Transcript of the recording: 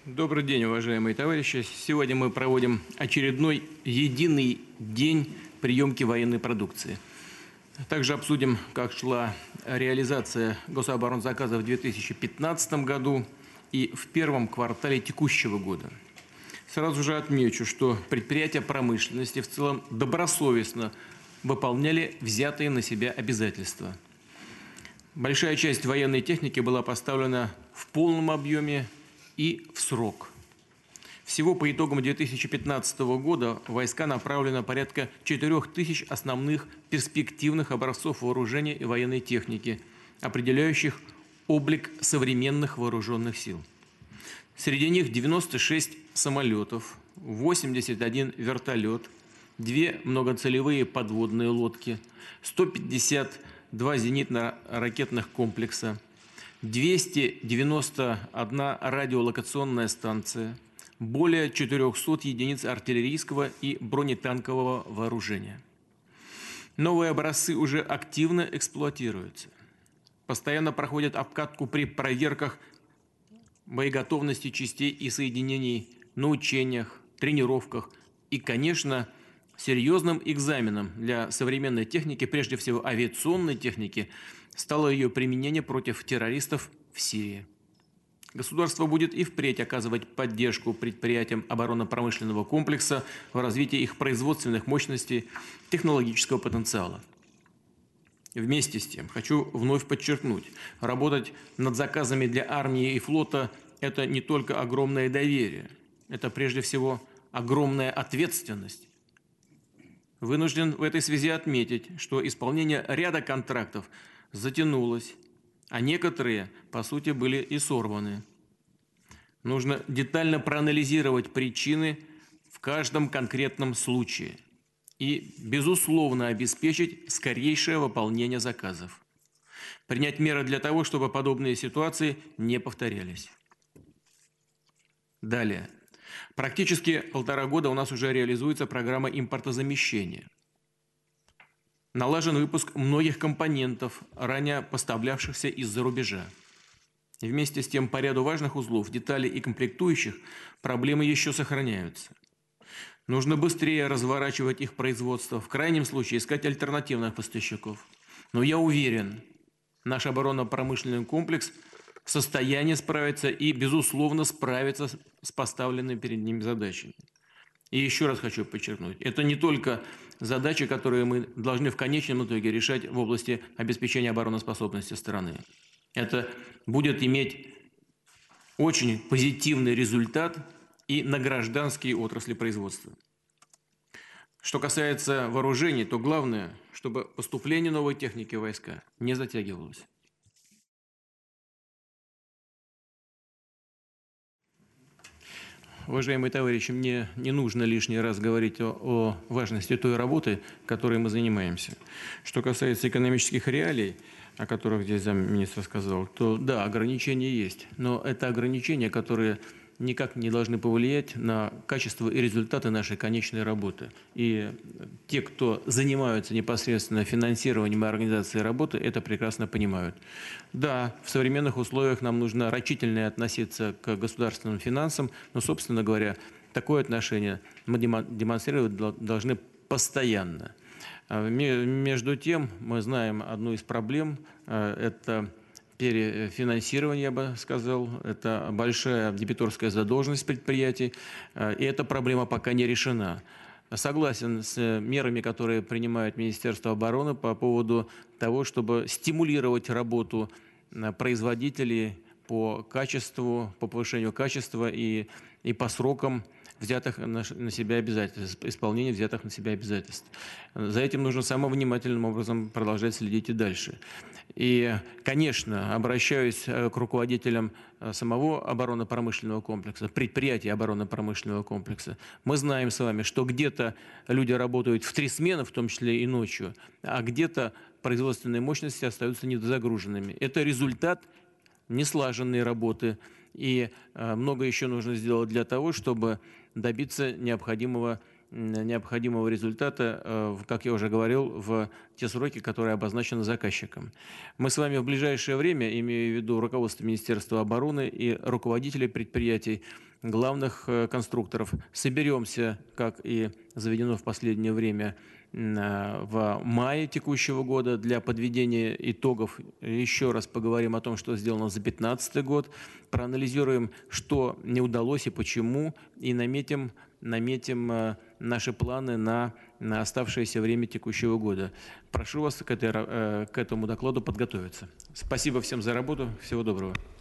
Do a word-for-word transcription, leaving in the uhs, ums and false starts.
Добрый день, уважаемые товарищи. Сегодня мы проводим очередной единый день приемки военной продукции. Также обсудим, как шла реализация гособоронзаказа в две тысячи пятнадцатом году и в первом квартале текущего года. Сразу же отмечу, что предприятия промышленности в целом добросовестно выполняли взятые на себя обязательства. Большая часть военной техники была поставлена в полном объеме и в срок. Всего по итогам две тысячи пятнадцатого года в войска направлено порядка четырёх тысяч основных перспективных образцов вооружения и военной техники, определяющих облик современных вооруженных сил. Среди них девяносто шесть самолетов, восемьдесят один вертолет, две многоцелевые подводные лодки, сто пятьдесят два зенитно-ракетных комплекса, двести девяносто одна радиолокационная станция, более четырёхсот единиц артиллерийского и бронетанкового вооружения. Новые образцы уже активно эксплуатируются. Постоянно проходят обкатку при проверках боеготовности частей и соединений на учениях, тренировках и, конечно, серьезным экзаменом для современной техники, прежде всего авиационной техники, стало ее применение против террористов в Сирии. Государство будет и впредь оказывать поддержку предприятиям оборонно-промышленного комплекса в развитии их производственных мощностей, технологического потенциала. Вместе с тем, хочу вновь подчеркнуть, работать над заказами для армии и флота – это не только огромное доверие, это прежде всего огромная ответственность. Вынужден в этой связи отметить, что исполнение ряда контрактов затянулось, а некоторые, по сути, были и сорваны. Нужно детально проанализировать причины в каждом конкретном случае и, безусловно, обеспечить скорейшее выполнение заказов. Принять меры для того, чтобы подобные ситуации не повторялись. Далее. Практически полтора года у нас уже реализуется программа импортозамещения. Налажен выпуск многих компонентов, ранее поставлявшихся из-за рубежа. Вместе с тем, по ряду важных узлов, деталей и комплектующих проблемы еще сохраняются. Нужно быстрее разворачивать их производство, в крайнем случае искать альтернативных поставщиков. Но я уверен, наш оборонно-промышленный комплекс в состоянии справиться и, безусловно, справиться с поставленными перед ним задачами. И еще раз хочу подчеркнуть, это не только задачи, которые мы должны в конечном итоге решать в области обеспечения обороноспособности страны. Это будет иметь очень позитивный результат и на гражданские отрасли производства. Что касается вооружений, то главное, чтобы поступление новой техники в войска не затягивалось. Уважаемые товарищи, мне не нужно лишний раз говорить о, о важности той работы, которой мы занимаемся. Что касается экономических реалий, о которых здесь замминистра сказал, то да, ограничения есть, но это ограничения, которые никак не должны повлиять на качество и результаты нашей конечной работы. И те, кто занимаются непосредственно финансированием и организацией работы, это прекрасно понимают. Да, в современных условиях нам нужно рачительно относиться к государственным финансам, но, собственно говоря, такое отношение мы демонстрировать должны постоянно. Между тем, мы знаем одну из проблем – это перефинансирование, я бы сказал, это большая дебиторская задолженность предприятий, и эта проблема пока не решена. Согласен с мерами, которые принимает Министерство обороны по поводу того, чтобы стимулировать работу производителей по качеству, по повышению качества и, и по срокам взятых на себя обязательств, исполнения взятых на себя обязательств. За этим нужно самым внимательным образом продолжать следить и дальше. И, конечно, обращаюсь к руководителям самого оборонно-промышленного комплекса, предприятий оборонно-промышленного комплекса. Мы знаем с вами, что где-то люди работают в три смены, в том числе и ночью, а где-то производственные мощности остаются недозагруженными. Это результат неслаженной работы. И много еще нужно сделать для того, чтобы добиться необходимого необходимого результата, как я уже говорил, в те сроки, которые обозначены заказчиком. Мы с вами в ближайшее время, имею в виду руководство Министерства обороны и руководителей предприятий, главных конструкторов, соберемся, как и заведено в последнее время, в мае текущего года для подведения итогов. Еще раз поговорим о том, что сделано за две тысячи пятнадцатый год, проанализируем, что не удалось и почему, и наметим, наметим наши планы на, на оставшееся время текущего года. Прошу вас к, этой, к этому докладу подготовиться. Спасибо всем за работу. Всего доброго.